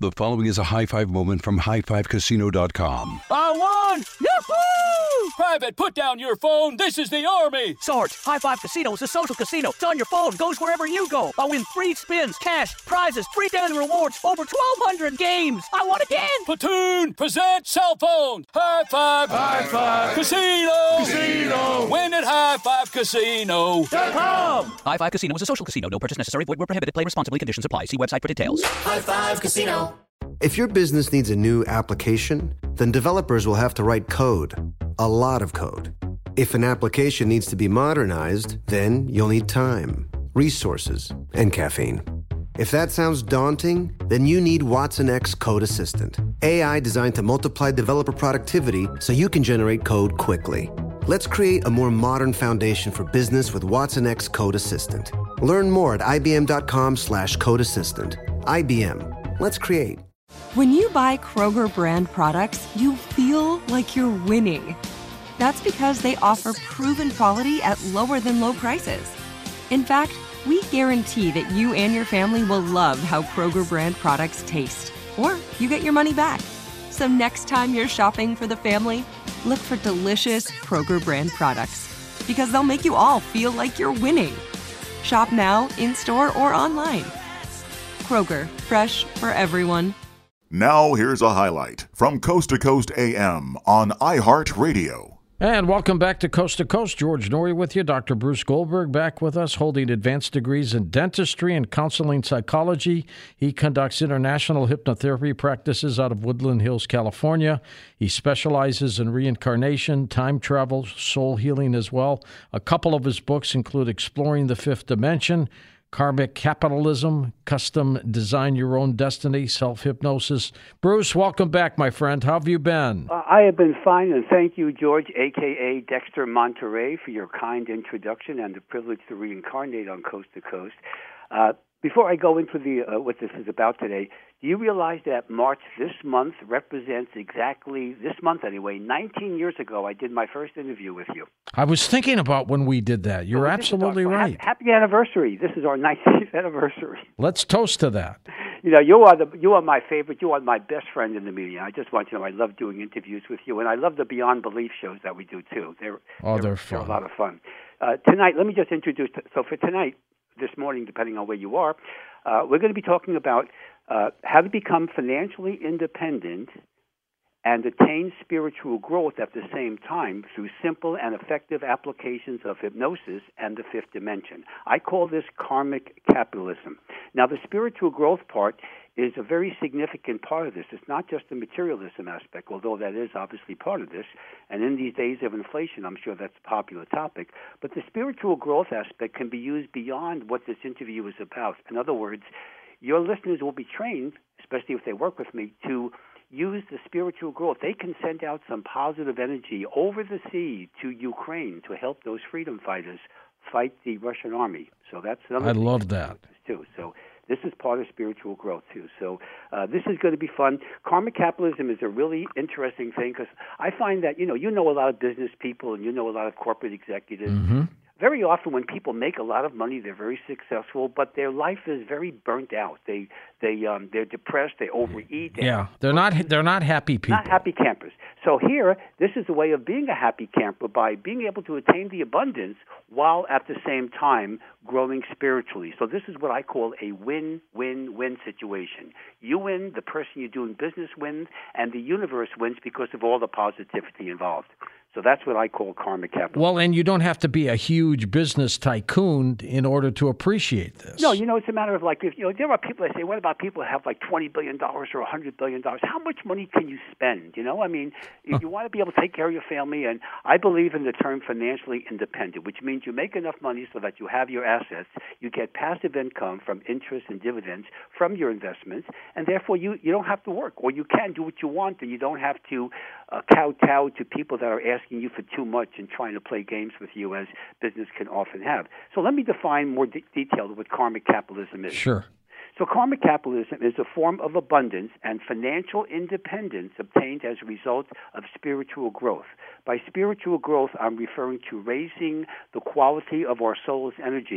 The following is a high-five moment from highfivecasino.com. I won! Yahoo! Private, put down your phone. This is the Army. Sarge, High Five Casino is a social casino. It's on your phone. Goes wherever you go. I win free spins, cash, prizes, free daily rewards, over 1,200 games. I won again. Platoon, present cell phone. High Five. High Five. Casino. Casino. Win at highfivecasino.com. High Five Casino is a social casino. No purchase necessary. Void where prohibited. Play responsibly. Conditions apply. See website for details. High Five Casino. If your business needs a new application, then developers will have to write code. A lot of code. If an application needs to be modernized, then you'll need time, resources, and caffeine. If that sounds daunting, then you need Watson X Code Assistant. AI designed to multiply developer productivity so you can generate code quickly. Let's create a more modern foundation for business with Watson X Code Assistant. Learn more at ibm.com/code assistant. IBM. Let's create. When you buy Kroger brand products, you feel like you're winning. That's because they offer proven quality at lower than low prices. In fact, we guarantee that you and your family will love how Kroger brand products taste, or you get your money back. So next time you're shopping for the family, look for delicious Kroger brand products, because they'll make you all feel like you're winning. Shop now, in-store, or online. Kroger, fresh for everyone. Now here's a highlight from Coast to Coast AM on iHeartRadio. And welcome back to Coast. George Norrie with you. Dr. Bruce Goldberg back with us, holding advanced degrees in dentistry and counseling psychology. He conducts international hypnotherapy practices out of Woodland Hills, California. He specializes in reincarnation, time travel, soul healing as well. A couple of his books include Exploring the Fifth Dimension, Karmic Capitalism, Custom Design Your Own Destiny, Self-Hypnosis. Bruce, welcome back, my friend. How have you been? I have been fine, and thank you, George, a.k.a. Dexter Monterey, for your kind introduction and the privilege to reincarnate on Coast to Coast. Before I go into what this is about today, do you realize that March this month represents exactly, this month anyway, 19 years ago, I did my first interview with you. I was thinking about when we did that. You're absolutely right. Happy anniversary. This is our 19th anniversary. Let's toast to that. You know, you are my favorite. You are my best friend in the media. I just want you to know I love doing interviews with you, and I love the Beyond Belief shows that we do, too. They're fun. They're a lot of fun. Tonight, let me just introduce, so for tonight, this morning, depending on where you are, we're going to be talking about how to become financially independent and attain spiritual growth at the same time through simple and effective applications of hypnosis and the fifth dimension. I call this karmic capitalism. Now, the spiritual growth part is a very significant part of this. It's not just the materialism aspect, although that is obviously part of this. And in these days of inflation, I'm sure that's a popular topic. But the spiritual growth aspect can be used beyond what this interview is about. In other words, your listeners will be trained, especially if they work with me, to use the spiritual growth. They can send out some positive energy over the sea to Ukraine to help those freedom fighters fight the Russian army. So that's another I love that. Too. So this is part of spiritual growth, too. So this is going to be fun. Karmic capitalism is a really interesting thing because I find that, you know a lot of business people and you know a lot of corporate executives. Mm-hmm. Very often when people make a lot of money, they're very successful, but their life is very burnt out. They're depressed, they overeat. They're not happy people. Not happy campers. So here, this is a way of being a happy camper by being able to attain the abundance while at the same time growing spiritually. So this is what I call a win-win-win situation. You win, the person you're doing business wins, and the universe wins because of all the positivity involved. So that's what I call karmic capitalism. Well, and you don't have to be a huge business tycoon in order to appreciate this. No, it's a matter of there are people that say, what about people that have like $20 billion or $100 billion? How much money can you spend? If you want to be able to take care of your family, and I believe in the term financially independent, which means you make enough money so that you have your assets, you get passive income from interest and dividends from your investments, and therefore you don't have to work, or you can do what you want, and you don't have to kowtow to people that are asking you for too much and trying to play games with you, as business can often have. So let me define more detailed what karmic capitalism is. Sure. So karmic capitalism is a form of abundance and financial independence obtained as a result of spiritual growth. By spiritual growth, I'm referring to raising the quality of our soul's energy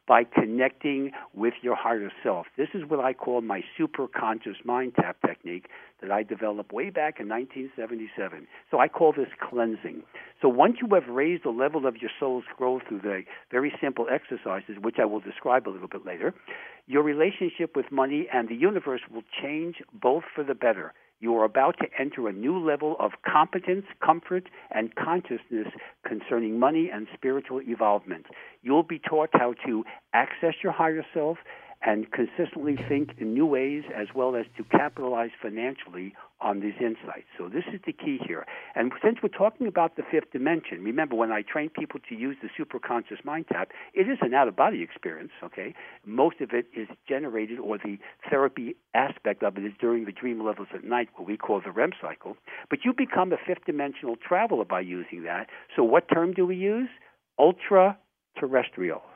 by connecting with your higher self. This is what I call my superconscious mind tap technique that I developed way back in 1977. So I call this cleansing. So once you have raised the level of your soul's growth through the very simple exercises, which I will describe a little bit later, your relationship with money and the universe will change both for the better. You are about to enter a new level of competence, comfort, and consciousness concerning money and spiritual evolvement. You'll be taught how to access your higher self and consistently think in new ways, as well as to capitalize financially on these insights. So this is the key here. And since we're talking about the fifth dimension, remember when I train people to use the superconscious mind tap, it is an out-of-body experience, okay? Most of it is generated, or the therapy aspect of it is during the dream levels at night, what we call the REM cycle. But you become a fifth-dimensional traveler by using that. So what term do we use? Ultra-terrestrial.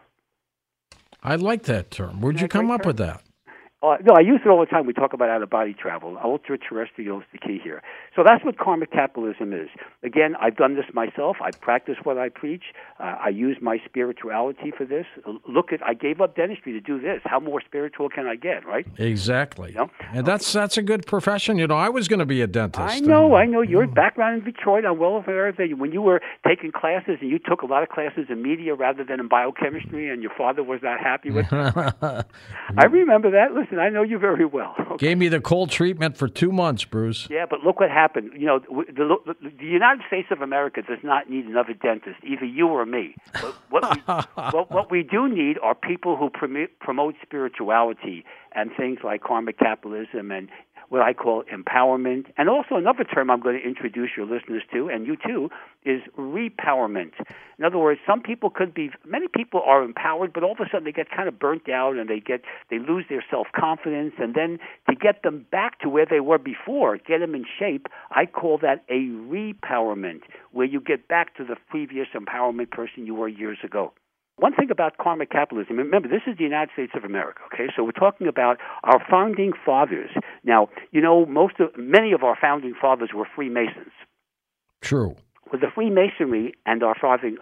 I like that term. Where'd you come up with that? No, I use it all the time. We talk about out-of-body travel. Ultra-terrestrial is the key here. So that's what karmic capitalism is. Again, I've done this myself. I practice what I preach. I use my spirituality for this. I gave up dentistry to do this. How more spiritual can I get, right? Exactly. You know? And that's a good profession. You know, I was going to be a dentist. I know. Your background in Detroit, I'm well aware of that. When you were taking classes, and you took a lot of classes in media rather than in biochemistry, and your father was not happy with it. I remember that. Listen, I know you very well. Okay. Gave me the cold treatment for 2 months, Bruce. Yeah, but look what happened. You know, the United States of America does not need another dentist, either you or me. But what we do need are people who promote spirituality and things like karmic capitalism and what I call empowerment. And also another term I'm going to introduce your listeners to, and you too, is repowerment. In other words, many people are empowered, but all of a sudden they get kind of burnt out and they lose their self-confidence. And then to get them back to where they were before, get them in shape, I call that a repowerment, where you get back to the previous empowerment person you were years ago. One thing about karmic capitalism, remember, this is the United States of America, okay? So we're talking about our founding fathers. Now, you know, many of our founding fathers were Freemasons. True. With the Freemasonry and our founding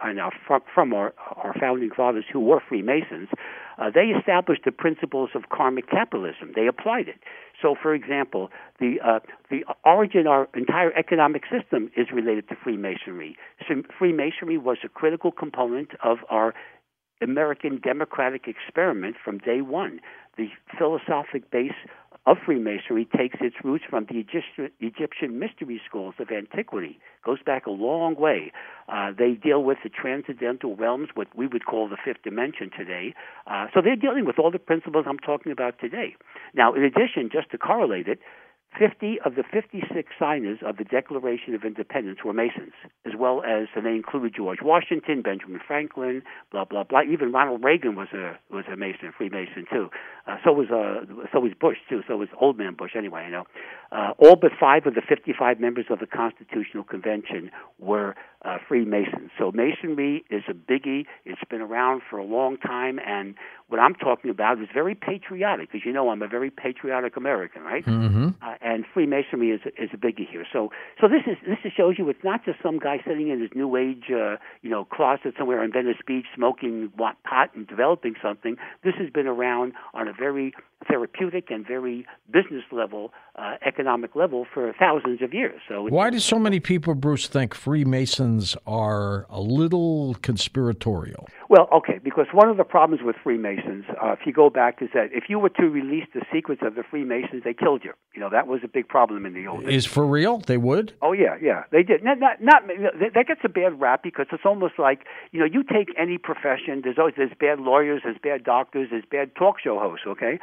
fathers who were Freemasons, they established the principles of karmic capitalism. They applied it. So, for example, the origin of our entire economic system is related to Freemasonry. So Freemasonry was a critical component of our American democratic experiment from day one. The philosophic base of Freemasonry takes its roots from the Egyptian mystery schools of antiquity. Goes back a long way. They deal with the transcendental realms, what we would call the fifth dimension today. So they're dealing with all the principles I'm talking about today. Now, in addition, just to correlate it, 50 of the 56 signers of the Declaration of Independence were Masons, as well as, and they included George Washington, Benjamin Franklin, blah blah blah. Even Ronald Reagan was a Mason, a Freemason too. So was Bush too. So was Old Man Bush anyway. You know, all but 5 of the 55 members of the Constitutional Convention were Freemasons. So Masonry is a biggie. It's been around for a long time, and what I'm talking about is very patriotic, because you know I'm a very patriotic American, right? Mm-hmm. And Freemasonry is a biggie here. So this shows you it's not just some guy sitting in his New Age, closet somewhere in Venice Beach smoking pot and developing something. This has been around on a very therapeutic and very business level, economic level for thousands of years. So why do so many people, Bruce, think Freemasons are a little conspiratorial? Well, okay, because one of the problems with Freemasons, if you go back, is that if you were to release the secrets of the Freemasons, they killed you. You know, that was a big problem in the old days. Is for real? They would? Oh, yeah, they did. That gets a bad rap, because it's almost like, you take any profession, there's bad lawyers, there's bad doctors, there's bad talk show hosts, okay?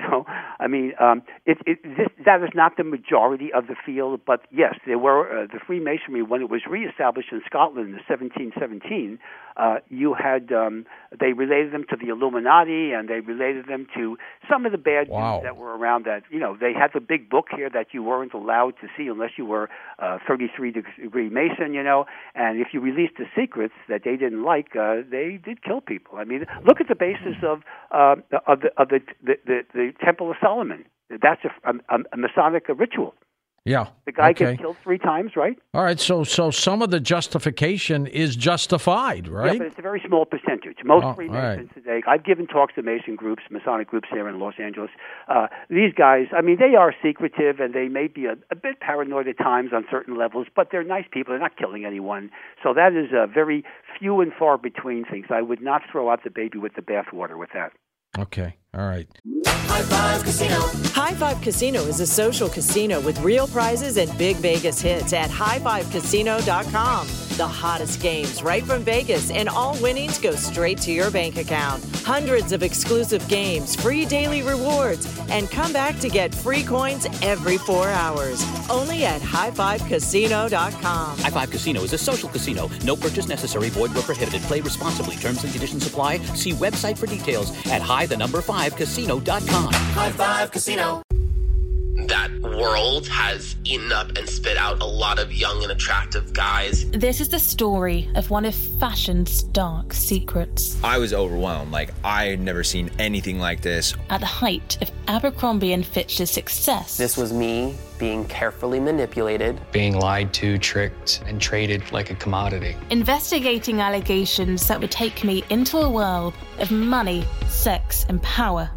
That is not the majority of the field, but yes, there were the Freemasonry, when it was reestablished in Scotland in 1717, you had they related them to the Illuminati, and they related them to some of the bad dudes that were around. That they had the big book here that you weren't allowed to see unless you were 33-degree Mason, and if you released the secrets that they didn't like, they did kill people. I mean, look at the basis of the Temple of Solomon. That's a Masonic ritual. Yeah. The guy gets killed 3 times, right? All right. So some of the justification is justified, right? Yeah, but it's a very small percentage. Most Freemasons today, I've given talks to Mason groups, Masonic groups here in Los Angeles. These guys, I mean, they are secretive and they may be a bit paranoid at times on certain levels, but they're nice people. They're not killing anyone. So that is a very few and far between things. I would not throw out the baby with the bathwater with that. Okay. All right. High Five Casino. High Five Casino is a social casino with real prizes and big Vegas hits at highfivecasino.com. The hottest games right from Vegas, and all winnings go straight to your bank account. Hundreds of exclusive games, free daily rewards, and come back to get free coins every 4 hours. Only at highfivecasino.com. High Five Casino is a social casino. No purchase necessary. Void where prohibited. Play responsibly. Terms and conditions apply. See website for details at high5casino.com. High Five Casino. That world has eaten up and spit out a lot of young and attractive guys. This is the story of one of fashion's dark secrets. I was overwhelmed. I had never seen anything like this. At the height of Abercrombie & Fitch's success. This was me being carefully manipulated. Being lied to, tricked, and traded like a commodity. Investigating allegations that would take me into a world of money, sex, and power.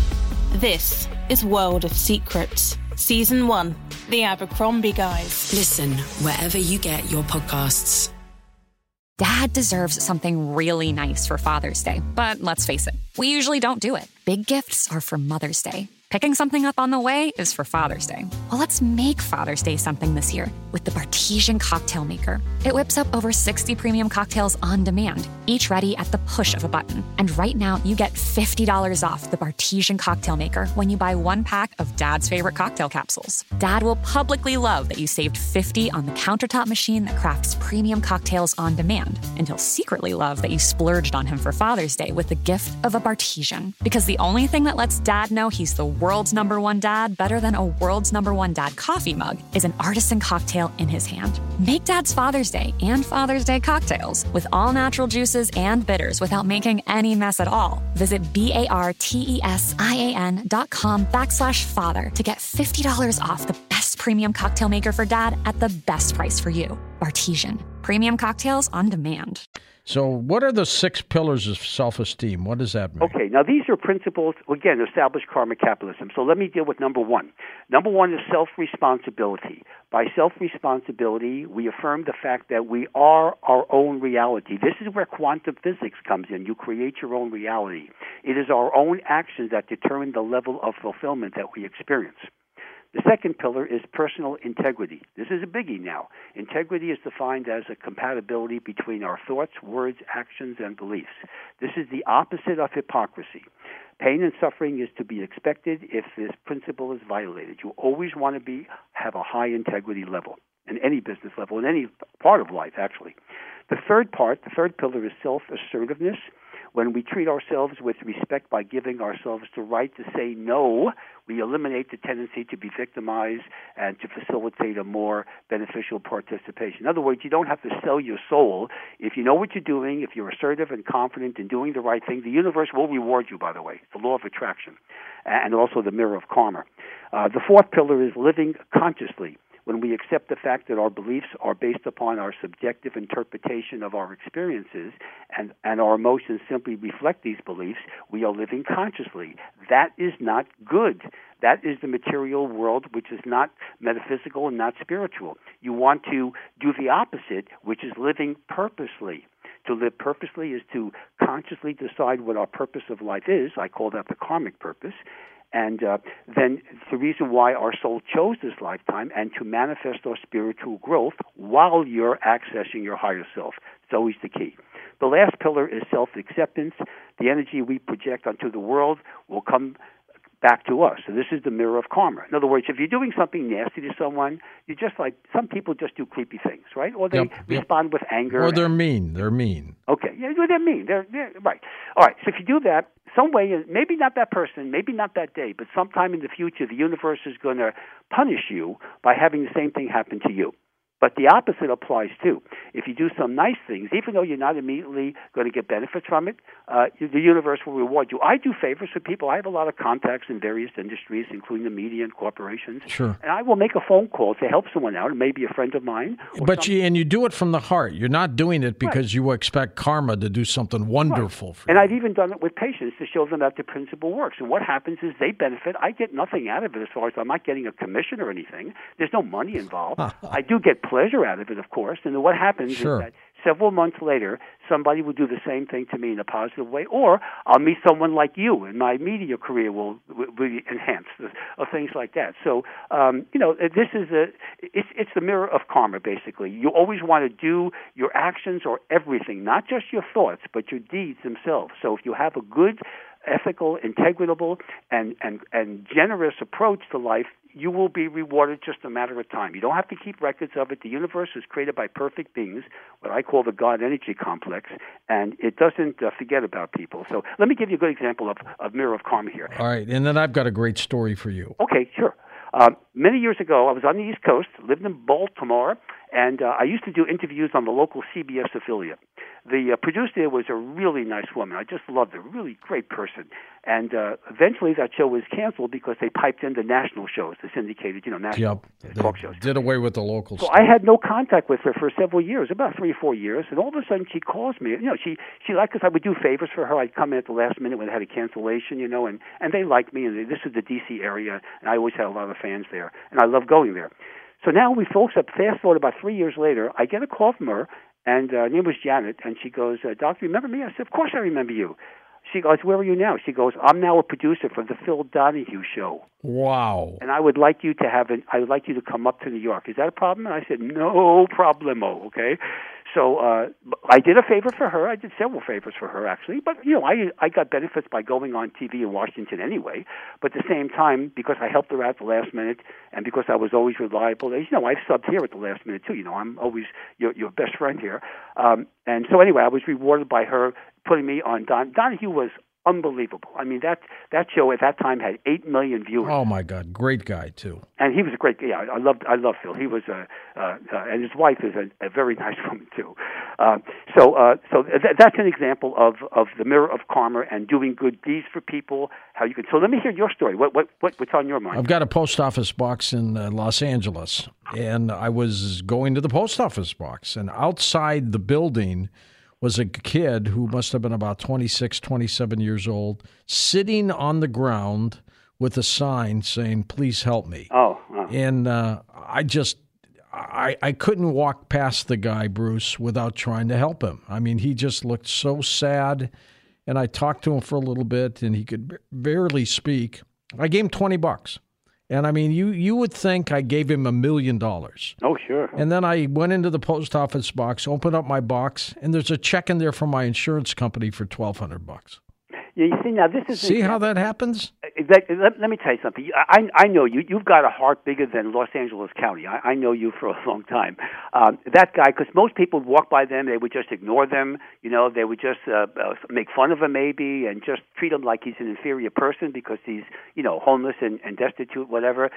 This is World of Secrets, Season 1, The Abercrombie Guys. Listen wherever you get your podcasts. Dad deserves something really nice for Father's Day, but let's face it, we usually don't do it. Big gifts are for Mother's Day. Picking something up on the way is for Father's Day. Well, let's make Father's Day something this year with the Bartesian Cocktail Maker. It whips up over 60 premium cocktails on demand, each ready at the push of a button. And right now, you get $50 off the Bartesian Cocktail Maker when you buy 1 pack of Dad's favorite cocktail capsules. Dad will publicly love that you saved $50 on the countertop machine that crafts premium cocktails on demand. And he'll secretly love that you splurged on him for Father's Day with the gift of a Bartesian. Because the only thing that lets Dad know he's the world's #1 dad better than a world's #1 dad coffee mug is an artisan cocktail in his hand. Make Dad's Father's Day and Father's Day cocktails with all natural juices and bitters without making any mess at all. Visit BARTESIAN.com/father to get $50 off the best premium cocktail maker for Dad at the best price for you. Bartesian. Premium cocktails on demand. So what are the 6 pillars of self-esteem? What does that mean? Okay, now these are principles, again, established karmic capitalism. So let me deal with number 1. Number 1 is self-responsibility. By self-responsibility, we affirm the fact that we are our own reality. This is where quantum physics comes in. You create your own reality. It is our own actions that determine the level of fulfillment that we experience. The second pillar is personal integrity. This is a biggie now. Integrity is defined as a compatibility between our thoughts, words, actions, and beliefs. This is the opposite of hypocrisy. Pain and suffering is to be expected if this principle is violated. You always want to have a high integrity level in any business level, in any part of life, actually. The third pillar is self-assertiveness. When we treat ourselves with respect by giving ourselves the right to say no, we eliminate the tendency to be victimized and to facilitate a more beneficial participation. In other words, you don't have to sell your soul. If you know what you're doing, if you're assertive and confident in doing the right thing, the universe will reward you, by the way. It's the law of attraction and also the mirror of karma. The fourth pillar is living consciously. When we accept the fact that our beliefs are based upon our subjective interpretation of our experiences and our emotions simply reflect these beliefs, we are living consciously. That is not good. That is the material world, which is not metaphysical and not spiritual. You want to do the opposite, which is living purposely. To live purposely is to consciously decide what our purpose of life is. I call that the karmic purpose. And then the reason why our soul chose this lifetime and to manifest our spiritual growth while you're accessing your higher self. It's always the key. The last pillar is self-acceptance. The energy we project onto the world will come back to us. So this is the mirror of karma. In other words, if you're doing something nasty to someone, you're just like, some people just do creepy things, right? Or they respond with anger. Or they're mean. They're mean. Okay. Yeah, they're mean. They're right. All right. So if you do that, some way, maybe not that person, maybe not that day, but sometime in the future, the universe is going to punish you by having the same thing happen to you. But the opposite applies too. If you do some nice things, even though you're not immediately going to get benefits from it, the universe will reward you. I do favors for people. I have a lot of contacts in various industries, including the media and corporations. Sure. And I will make a phone call to help someone out. It may be a friend of mine. But you do it from the heart. You're not doing it because you expect karma to do something wonderful for you. And I've even done it with patients to show them that the principle works. And what happens is they benefit. I get nothing out of it as far as I'm not getting a commission or anything. There's no money involved. I do get pleasure out of it, of course. And then what happens is that several months later, somebody will do the same thing to me in a positive way, or I'll meet someone like you, and my media career will be enhanced, or things like that. So, this is it's the mirror of karma, basically. You always want to do your actions or everything, not just your thoughts, but your deeds themselves. So if you have a good, ethical, integrable, and generous approach to life, you will be rewarded just a matter of time. You don't have to keep records of it. The universe is created by perfect beings, what I call the God energy complex, and it doesn't forget about people. So let me give you a good example of mirror of karma here. All right, and then I've got a great story for you. Okay, sure. Many years ago, I was on the East Coast, lived in Baltimore, and I used to do interviews on the local CBS affiliate. The producer there was a really nice woman. I just loved her, really great person. And eventually that show was canceled because they piped in the national shows, the syndicated, national talk shows. Did away with the local So stuff. I had no contact with her for several years, about 3 or 4 years, and all of a sudden she calls me. She liked, because I would do favors for her. I'd come in at the last minute when they had a cancellation, and they liked me, and this is the D.C. area, and I always had a lot of fans there, and I love going there. So now we folks up, fast forward about 3 years later, I get a call from her, and her name was Janet, and she goes, "Doctor, remember me?" I said, "Of course I remember you." She goes, "Where are you now?" She goes, "I'm now a producer for the Phil Donahue Show." Wow. And I would like you to come up to New York. Is that a problem? And I said, "No problemo." Okay. So I did a favor for her. I did several favors for her, actually. But, I got benefits by going on TV in Washington anyway. But at the same time, because I helped her out at the last minute and because I was always reliable, I've subbed here at the last minute, too. I'm always your best friend here. And so anyway, I was rewarded by her putting me on Donahue was unbelievable. I mean, that show at that time had 8 million viewers. Oh my God, great guy too. And he was a great guy. Yeah, I love Phil. He was and his wife is a very nice woman too. So that's an example of the mirror of karma and doing good deeds for people. How you can. So let me hear your story. What's on your mind? I've got a post office box in Los Angeles, and I was going to the post office box, and outside the building was a kid who must have been about 26, 27 years old, sitting on the ground with a sign saying, "Please help me." Oh, wow. And I couldn't walk past the guy, Bruce, without trying to help him. I mean, he just looked so sad, and I talked to him for a little bit, and he could barely speak. I gave him $20. And I mean, you would think I gave him $1 million. Oh, sure. And then I went into the post office box, opened up my box, and there's a check in there from my insurance company for $1,200. Yeah, you see, now this is... See how that happens? Let me tell you something. I know you. You've got a heart bigger than Los Angeles County. I know you for a long time. That guy, because most people would walk by them, they would just ignore them. They would just make fun of him maybe and just treat him like he's an inferior person because he's, homeless and destitute, whatever.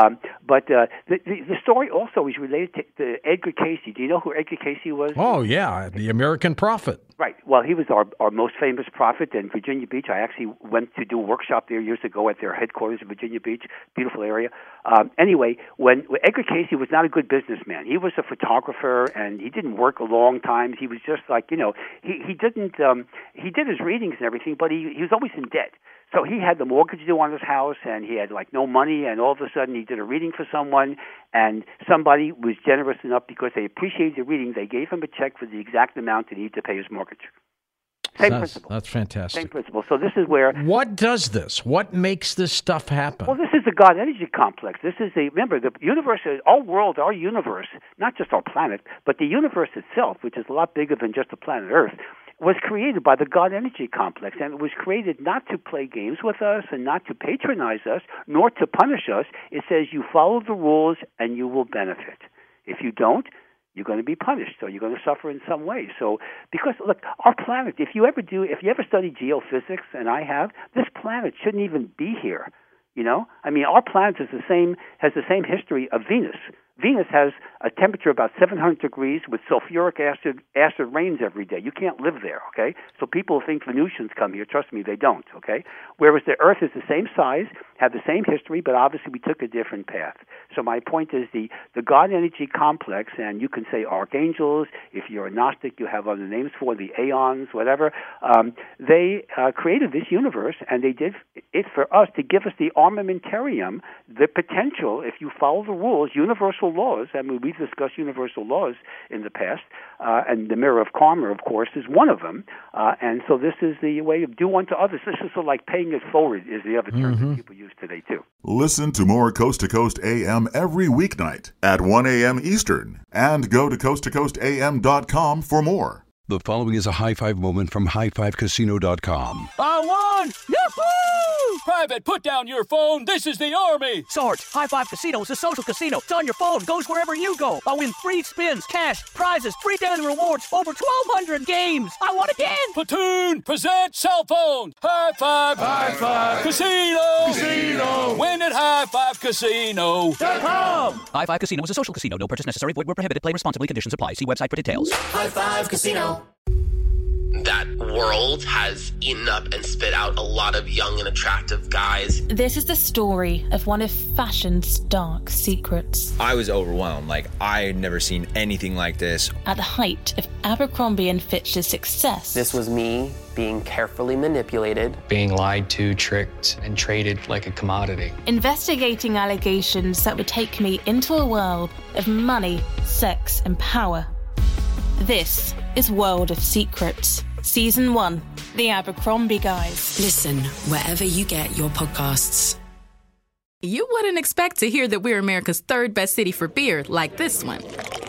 But the story also is related to Edgar Cayce. Do you know who Edgar Cayce was? Oh, yeah, the American prophet. Right. Well, he was our most famous prophet in Virginia Beach. I actually went to do a workshop there years ago at their headquarters in Virginia Beach, beautiful area. Anyway, when Edgar Cayce was not a good businessman. He was a photographer, and he didn't work a long time. He was just like, he didn't, he did his readings and everything, but he was always in debt. So he had the mortgage due on his house, and he had no money, and all of a sudden he did a reading for someone, and somebody was generous enough because they appreciated the reading. They gave him a check for the exact amount that he needed to pay his mortgage. Same principle. That's fantastic. Same principle. So this is where... What does this? What makes this stuff happen? Well, this is the God energy complex. This is remember, the universe, our world, our universe, not just our planet, but the universe itself, which is a lot bigger than just the planet Earth, was created by the God energy complex, and it was created not to play games with us and not to patronize us, nor to punish us. It says you follow the rules and you will benefit. If you don't, you're going to be punished, so you're going to suffer in some way. So, because look, our planet, if you ever study geophysics, and I have, this planet shouldn't even be here. I mean, our planet has the same history of Venus. Venus has a temperature about 700 degrees with sulfuric acid rains every day. You can't live there, okay? So people think Venusians come here. Trust me, they don't, okay? Whereas the Earth is the same size, have the same history, but obviously we took a different path. So my point is the God energy complex, and you can say archangels. If you're a Gnostic, you have other names for the aeons, whatever. They created this universe, and they did it for us to give us the armamentarium, the potential, if you follow the rules, universal laws. I mean, we've discussed universal laws in the past, and the mirror of karma, of course, is one of them. And so this is the way of do unto others. This is sort of like paying it forward is the other term that people use today, too. Listen to more Coast to Coast AM every weeknight at 1 a.m. Eastern. And go to coasttocoastam.com for more. The following is a high five moment from highfivecasino.com. I won! Yahoo! Private, put down your phone. This is the Army. Sarge, High Five Casino is a social casino. It's on your phone, goes wherever you go. I win free spins, cash, prizes, free daily rewards, over 1,200 games. I won again. Platoon, present cell phone. High Five. High Five. Casino. Casino. Win at highfivecasino.com. High Five Casino is a social casino. No purchase necessary. Void where prohibited. Play responsibly. Conditions apply. See website for details. High Five Casino. That world has eaten up and spit out a lot of young and attractive guys. This is the story of one of fashion's dark secrets. I was overwhelmed. Like, I had never seen anything like this. At the height of Abercrombie & Fitch's success. This was me being carefully manipulated. Being lied to, tricked, and traded like a commodity. Investigating allegations that would take me into a world of money, sex, and power. This is World of Secrets, Season 1, The Abercrombie Guys. Listen wherever you get your podcasts. You wouldn't expect to hear that we're America's third best city for beer like this one.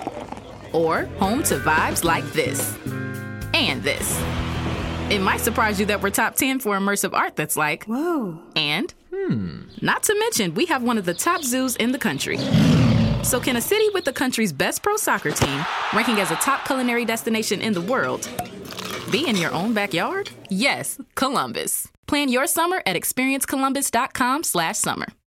Or home to vibes like this. And this. It might surprise you that we're top 10 for immersive art that's like, whoa. And, not to mention, we have one of the top zoos in the country. So can a city with the country's best pro soccer team, ranking as a top culinary destination in the world, be in your own backyard? Yes, Columbus. Plan your summer at experiencecolumbus.com/summer.